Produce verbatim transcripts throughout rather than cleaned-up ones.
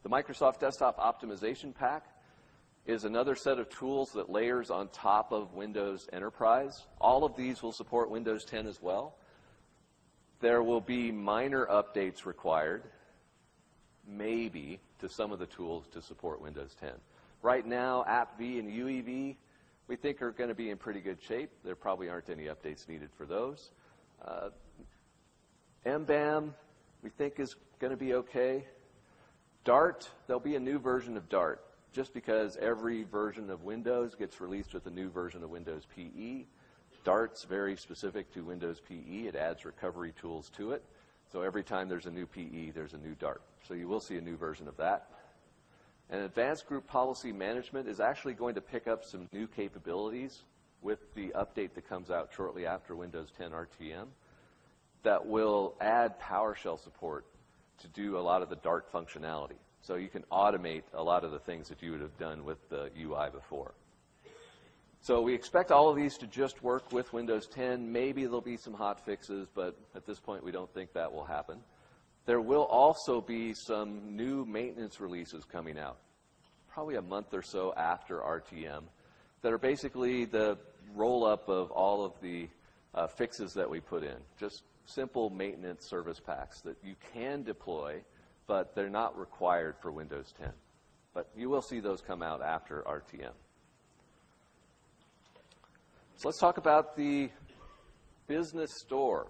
Microsoft Desktop Optimization Pack is another set of tools that layers on top of Windows Enterprise. All of these will support Windows ten as well. There will be minor updates required, maybe, to some of the tools to support Windows ten. Right now, AppV and U E V, we think are going to be in pretty good shape. There probably aren't any updates needed for those. Uh, M BAM, we think is going to be okay. Dart, there'll be a new version of Dart, just because every version of Windows gets released with a new version of Windows P E. Dart's very specific to Windows P E. It adds recovery tools to it. So every time there's a new P E, there's a new Dart. So you will see a new version of that. And Advanced Group Policy Management is actually going to pick up some new capabilities with the update that comes out shortly after Windows ten R T M that will add PowerShell support to do a lot of the Dart functionality. So you can automate a lot of the things that you would have done with the U I before. So we expect all of these to just work with Windows ten. Maybe there'll be some hot fixes, but at this point we don't think that will happen. There will also be some new maintenance releases coming out, probably a month or so after R T M, that are basically the roll-up of all of the uh, fixes that we put in. Just simple maintenance service packs that you can deploy, but they're not required for Windows ten. But you will see those come out after R T M. So let's talk about the business store.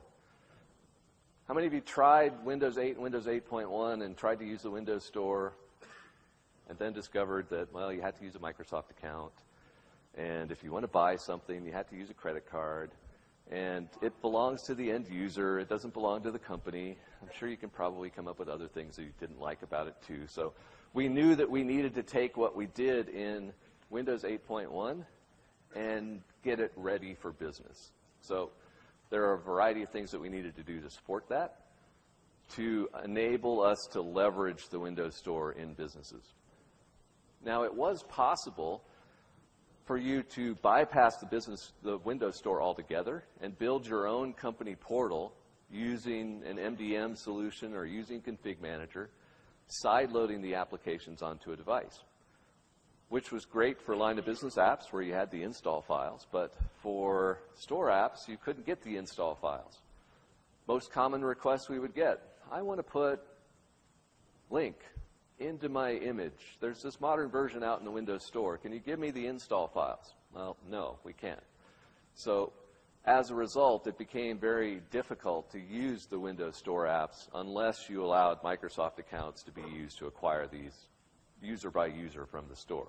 How many of you tried Windows eight and Windows eight point one and tried to use the Windows Store and then discovered that, well, you had to use a Microsoft account, and if you want to buy something, you had to use a credit card, and it belongs to the end user, it doesn't belong to the company. I'm sure you can probably come up with other things that you didn't like about it too. So we knew that we needed to take what we did in Windows eight point one and get it ready for business. So there are a variety of things that we needed to do to support that, to enable us to leverage the Windows Store in businesses. Now, it was possible for you to bypass the business, the Windows Store altogether and build your own company portal using an M D M solution or using Config Manager, side-loading the applications onto a device, which was great for line of business apps where you had the install files, but for store apps, you couldn't get the install files. Most common requests we would get, I want to put Link into my image. There's this modern version out in the Windows Store. Can you give me the install files? Well, no, we can't. So as a result, it became very difficult to use the Windows Store apps unless you allowed Microsoft accounts to be used to acquire these user by user from the store.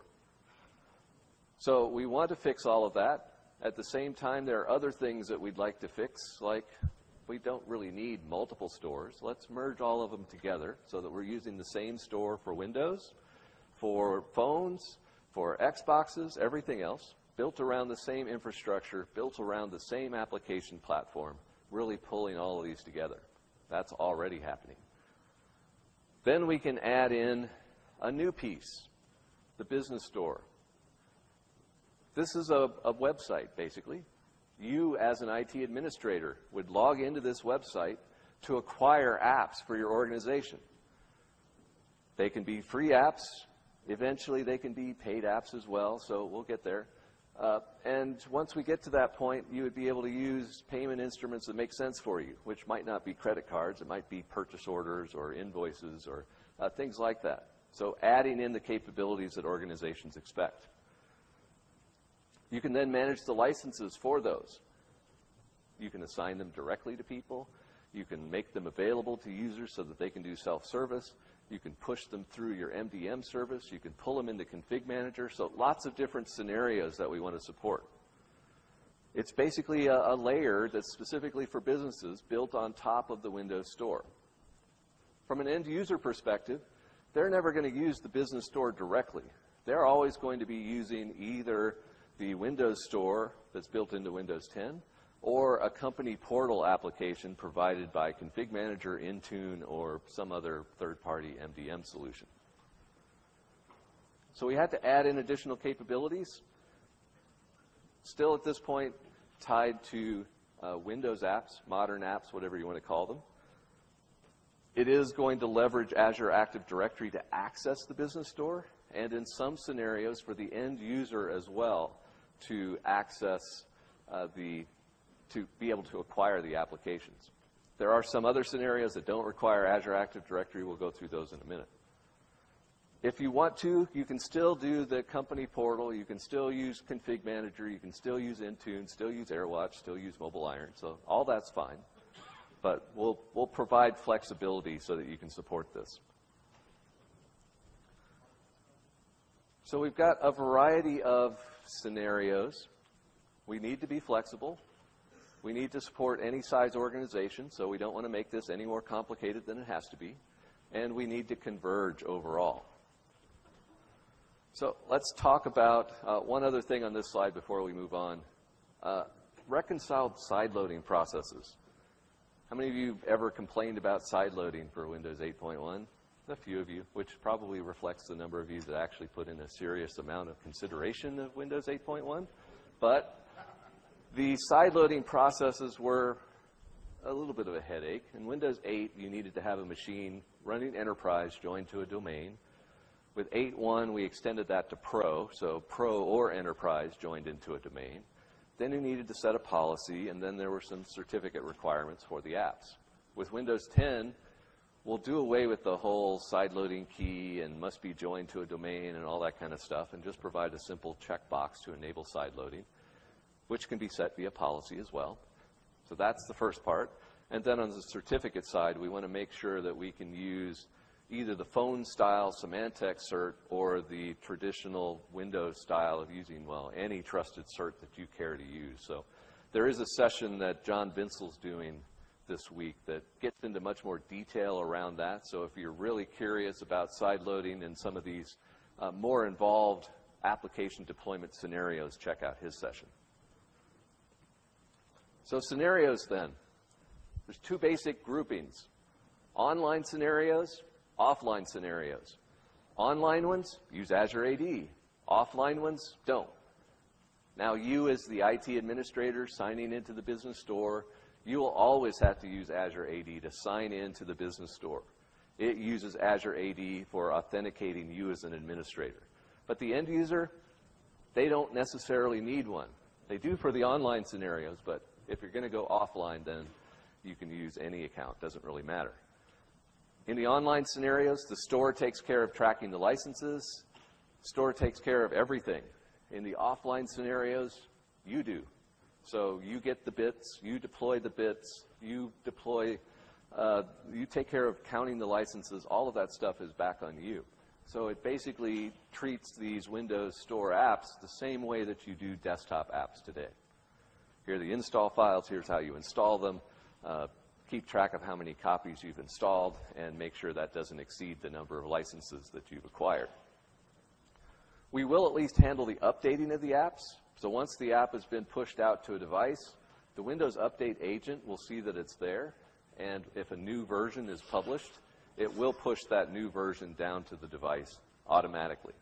So we want to fix all of that. At the same time, there are other things that we'd like to fix, like we don't really need multiple stores. Let's merge all of them together so that we're using the same store for Windows, for phones, for Xboxes, everything else, built around the same infrastructure, built around the same application platform, really pulling all of these together. That's already happening. Then we can add in a new piece, the business store. This is a, a website, basically. You, as an I T administrator, would log into this website to acquire apps for your organization. They can be free apps. Eventually, they can be paid apps as well, so we'll get there. Uh, and once we get to that point, you would be able to use payment instruments that make sense for you, which might not be credit cards. It might be purchase orders or invoices or uh, things like that. So adding in the capabilities that organizations expect. You can then manage the licenses for those. You can assign them directly to people. You can make them available to users so that they can do self-service. You can push them through your M D M service. You can pull them into Config Manager. So lots of different scenarios that we want to support. It's basically a, a layer that's specifically for businesses built on top of the Windows Store. From an end user perspective, they're never going to use the business store directly. They're always going to be using either the Windows Store that's built into Windows ten, or a company portal application provided by Config Manager, Intune, or some other third-party M D M solution. So we had to add in additional capabilities, still at this point tied to uh, Windows apps, modern apps, whatever you want to call them. It is going to leverage Azure Active Directory to access the business store, and in some scenarios for the end user as well to access uh, the, to be able to acquire the applications. There are some other scenarios that don't require Azure Active Directory. We'll go through those in a minute. If you want to, you can still do the company portal. You can still use Config Manager. You can still use Intune, still use AirWatch, still use Mobile Iron. So all that's fine. But we'll, we'll provide flexibility so that you can support this. So we've got a variety of scenarios. We need to be flexible. We need to support any size organization, so we don't want to make this any more complicated than it has to be. And we need to converge overall. So let's talk about uh, one other thing on this slide before we move on. Uh, reconciled sideloading processes. How many of you have ever complained about sideloading for Windows eight point one? A few of you, which probably reflects the number of you that actually put in a serious amount of consideration of Windows eight point one. But the sideloading processes were a little bit of a headache. In Windows eight, you needed to have a machine running Enterprise joined to a domain. With eight point one, we extended that to Pro, so Pro or Enterprise joined into a domain. Then you needed to set a policy, and then there were some certificate requirements for the apps. With Windows ten, we'll do away with the whole sideloading key and must be joined to a domain and all that kind of stuff, and just provide a simple checkbox to enable sideloading, which can be set via policy as well. So that's the first part. And then on the certificate side, we want to make sure that we can use either the phone style Symantec cert or the traditional Windows style of using, well, any trusted cert that you care to use. So there is a session that John Vincel's doing this week that gets into much more detail around that. So if you're really curious about sideloading and some of these uh, more involved application deployment scenarios, check out his session. So scenarios then. There's two basic groupings. Online scenarios, offline scenarios. Online ones, use Azure A D. Offline ones, don't. Now you as the I T administrator signing into the business store, you will always have to use Azure A D to sign into the business store. It uses Azure A D for authenticating you as an administrator. But the end user, they don't necessarily need one. They do for the online scenarios, but if you're going to go offline, then you can use any account. Doesn't really matter. In the online scenarios, the store takes care of tracking the licenses. The store takes care of everything. In the offline scenarios, you do. So you get the bits, you deploy the bits, you deploy, uh, you take care of counting the licenses. All of that stuff is back on you. So it basically treats these Windows Store apps the same way that you do desktop apps today. Here are the install files. Here's how you install them. Uh, keep track of how many copies you've installed and make sure that doesn't exceed the number of licenses that you've acquired. We will at least handle the updating of the apps. So once the app has been pushed out to a device, the Windows Update agent will see that it's there, and if a new version is published, it will push that new version down to the device automatically.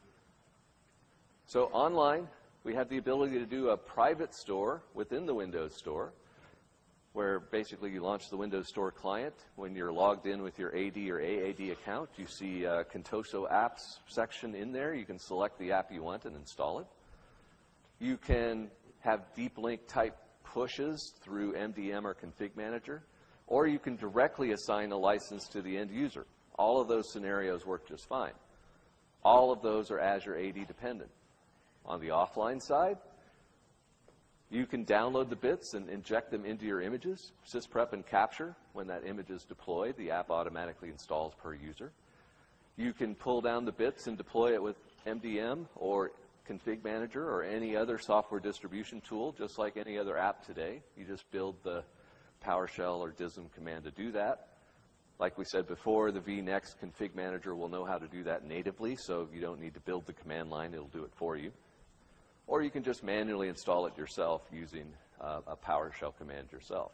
So online, we have the ability to do a private store within the Windows Store, where basically you launch the Windows Store client. When you're logged in with your A D or A A D account, you see a Contoso Apps section in there. You can select the app you want and install it. You can have deep link type pushes through M D M or Config Manager, or you can directly assign a license to the end user. All of those scenarios work just fine. All of those are Azure A D dependent. On the offline side, you can download the bits and inject them into your images, sysprep and capture. When that image is deployed, the app automatically installs per user. You can pull down the bits and deploy it with M D M or Config Manager or any other software distribution tool, just like any other app today. You just build the PowerShell or D I S M command to do that. Like we said before, the vNext Config Manager will know how to do that natively, so you don't need to build the command line. It'll do it for you. Or you can just manually install it yourself using uh, a PowerShell command yourself.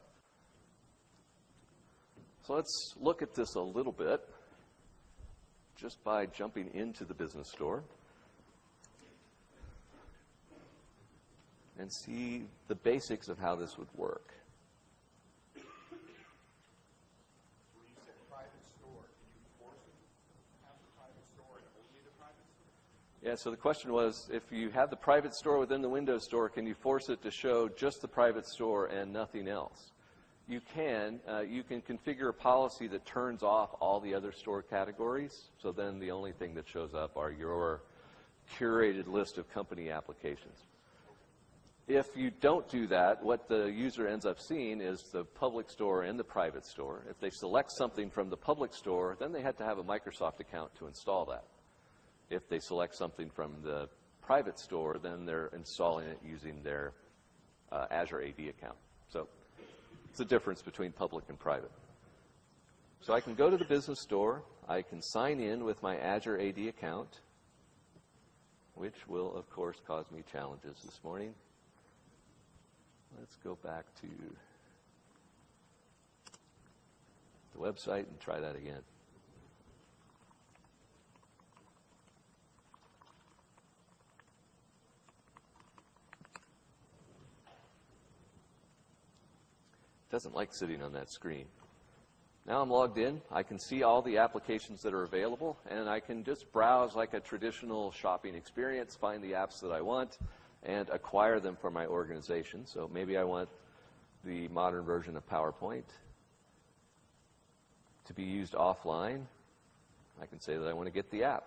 So let's look at this a little bit just by jumping into the business store and see the basics of how this would work. You said private Yeah, so the question was, if you have the private store within the Windows Store, can you force it to show just the private store and nothing else? You can. Uh, you can configure a policy that turns off all the other store categories, so then the only thing that shows up are your curated list of company applications. If you don't do that, what the user ends up seeing is the public store and the private store. If they select something from the public store, then they have to have a Microsoft account to install that. If they select something from the private store, then they're installing it using their uh, Azure A D account. So it's the difference between public and private. So I can go to the business store. I can sign in with my Azure A D account, which will, of course, cause me challenges this morning. Let's go back to the website and try that again. Doesn't like sitting on that screen. Now I'm logged in. I can see all the applications that are available, and I can just browse like a traditional shopping experience, find the apps that I want, and acquire them for my organization. So maybe I want the modern version of PowerPoint to be used offline. I can say that I want to get the app.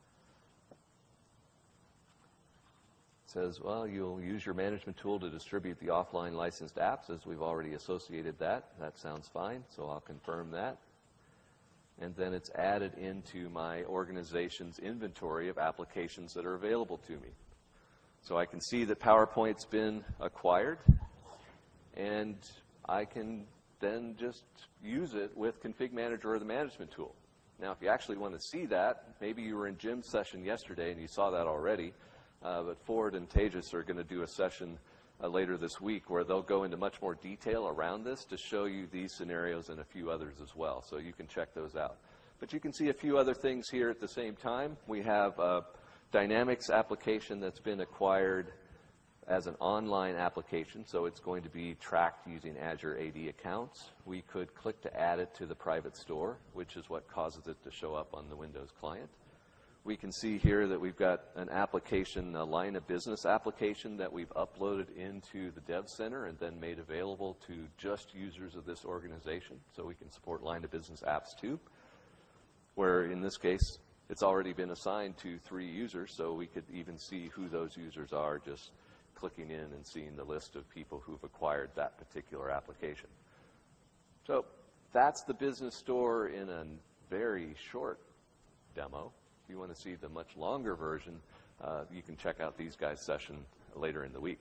It says, well, you'll use your management tool to distribute the offline licensed apps, as we've already associated that. That sounds fine, so I'll confirm that. And then it's added into my organization's inventory of applications that are available to me. So I can see that PowerPoint's been acquired, and I can then just use it with Config Manager or the management tool. Now, if you actually want to see that, maybe you were in Jim's session yesterday and you saw that already. Uh, but Ford and Tejas are going to do a session uh, later this week where they'll go into much more detail around this to show you these scenarios and a few others as well. So you can check those out. But you can see a few other things here at the same time. We have a Dynamics application that's been acquired as an online application, so it's going to be tracked using Azure A D accounts. We could click to add it to the private store, which is what causes it to show up on the Windows client. We can see here that we've got an application, a line of business application that we've uploaded into the Dev Center and then made available to just users of this organization. So we can support line of business apps too, where in this case, it's already been assigned to three users, so we could even see who those users are just clicking in and seeing the list of people who've acquired that particular application. So that's the business store in a very short demo. If you want to see the much longer version, uh, you can check out these guys' session later in the week.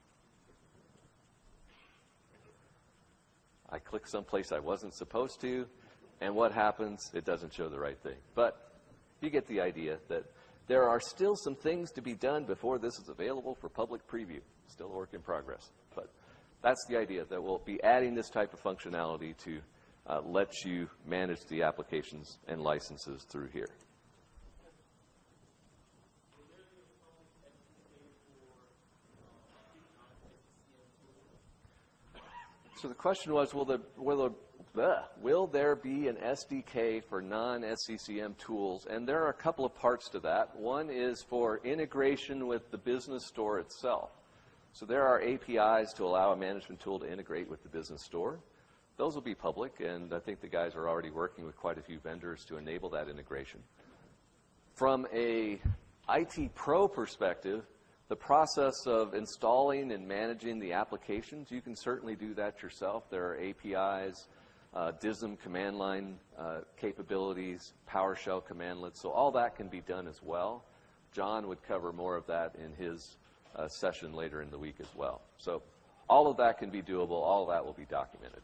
I click someplace I wasn't supposed to, and what happens? It doesn't show the right thing. But you get the idea that there are still some things to be done before this is available for public preview. Still a work in progress. But that's the idea, that we'll be adding this type of functionality to uh, let you manage the applications and licenses through here. So the question was, will, the, will, the, uh, will there be an S D K for non-S C C M tools? And there are a couple of parts to that. One is for integration with the business store itself. So there are A P Is to allow a management tool to integrate with the business store. Those will be public, and I think the guys are already working with quite a few vendors to enable that integration. From a I T pro perspective, the process of installing and managing the applications, you can certainly do that yourself. There are A P Is, uh, D I S M command line uh, capabilities, PowerShell commandlets, so all that can be done as well. John would cover more of that in his uh, session later in the week as well. So all of that can be doable. All of that will be documented.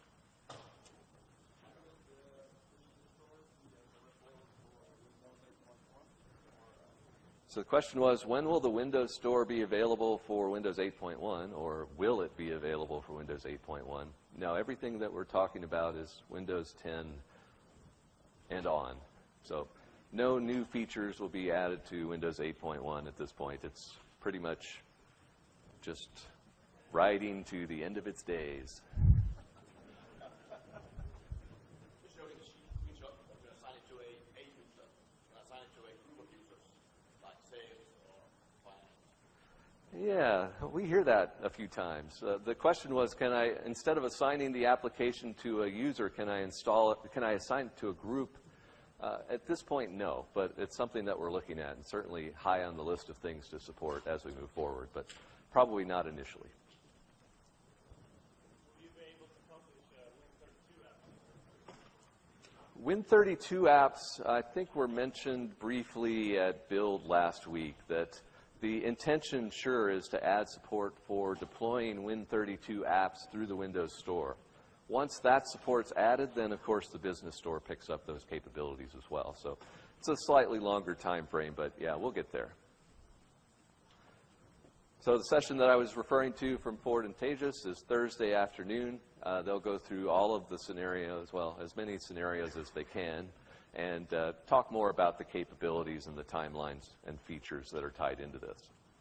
So the question was, when will the Windows Store be available for Windows eight point one, or will it be available for Windows eight point one? Now, everything that we're talking about is Windows ten and on. So no new features will be added to Windows eight point one at this point. It's pretty much just riding to the end of its days. Yeah, we hear that a few times. Uh, the question was, can I, instead of assigning the application to a user, can I install it, can I assign it to a group? Uh, at this point, no, but it's something that we're looking at and certainly high on the list of things to support as we move forward, but probably not initially. Will you be able to publish uh, Win thirty-two apps? Win thirty-two apps, I think were mentioned briefly at Build last week, that the intention, sure, is to add support for deploying Win thirty-two apps through the Windows Store. Once that support's added, then, of course, the Business Store picks up those capabilities as well. So it's a slightly longer time frame, but, yeah, we'll get there. So the session that I was referring to from Ford and Tejas is Thursday afternoon. Uh, they'll go through all of the scenarios, well, as many scenarios as they can, and uh, talk more about the capabilities and the timelines and features that are tied into this.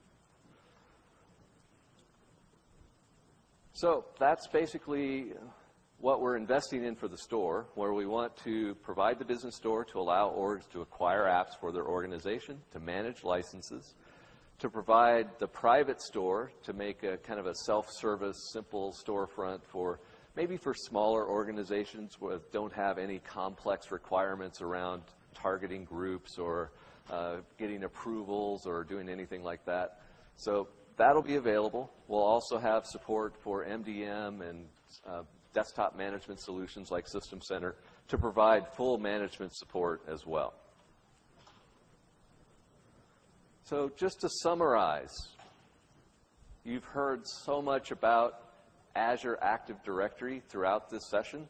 So that's basically what we're investing in for the store, where we want to provide the Business Store to allow orgs to acquire apps for their organization, to manage licenses, to provide the private store to make a kind of a self-service, simple storefront for maybe for smaller organizations that don't have any complex requirements around targeting groups or uh, getting approvals or doing anything like that. So that'll be available. We'll also have support for M D M and uh, desktop management solutions like System Center to provide full management support as well. So just to summarize, you've heard so much about Azure Active Directory throughout this session.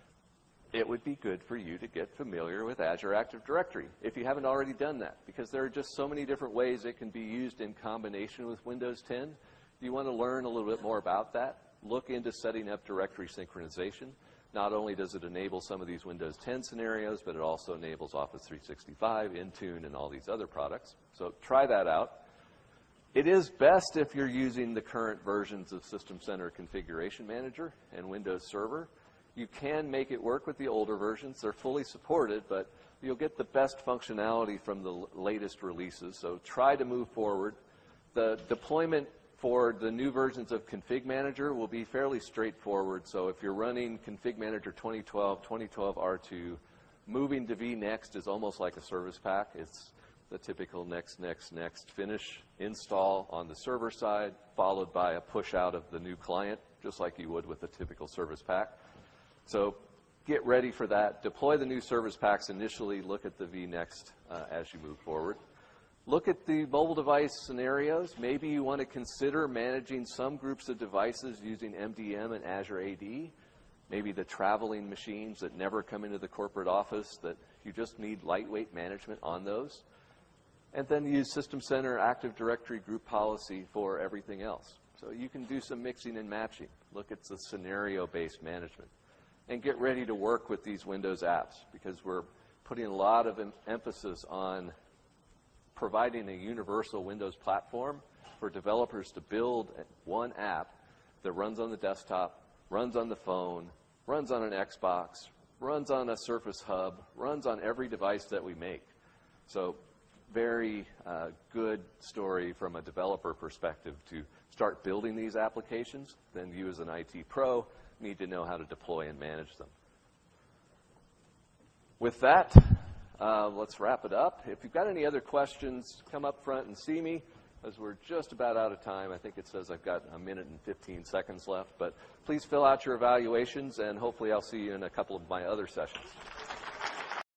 It would be good for you to get familiar with Azure Active Directory if you haven't already done that, because there are just so many different ways it can be used in combination with Windows ten. If you want to learn a little bit more about that, look into setting up directory synchronization. Not only does it enable some of these Windows ten scenarios, but it also enables Office three sixty-five, Intune, and all these other products. So try that out. It is best if you're using the current versions of System Center Configuration Manager and Windows Server. You can make it work with the older versions. They're fully supported, but you'll get the best functionality from the latest releases. So try to move forward. The deployment for the new versions of Config Manager will be fairly straightforward. So if you're running Config Manager twenty twelve, twenty twelve R two, moving to vNext is almost like a service pack. It's the typical next, next, next, finish, install on the server side, followed by a push out of the new client, just like you would with a typical service pack. So get ready for that. Deploy the new service packs initially. Look at the vNext uh, as you move forward. Look at the mobile device scenarios. Maybe you want to consider managing some groups of devices using M D M and Azure A D. Maybe the traveling machines that never come into the corporate office, that you just need lightweight management on those. And then use System Center Active Directory Group Policy for everything else. So you can do some mixing and matching. Look at the scenario-based management. And get ready to work with these Windows apps, because we're putting a lot of em emphasis on providing a universal Windows platform for developers to build one app that runs on the desktop, runs on the phone, runs on an Xbox, runs on a Surface Hub, runs on every device that we make. So very uh, good story from a developer perspective to start building these applications. Then you as an I T pro need to know how to deploy and manage them. With that, uh, let's wrap it up. If you've got any other questions, come up front and see me, as we're just about out of time. I think it says I've got a minute and fifteen seconds left, but please fill out your evaluations, and hopefully I'll see you in a couple of my other sessions.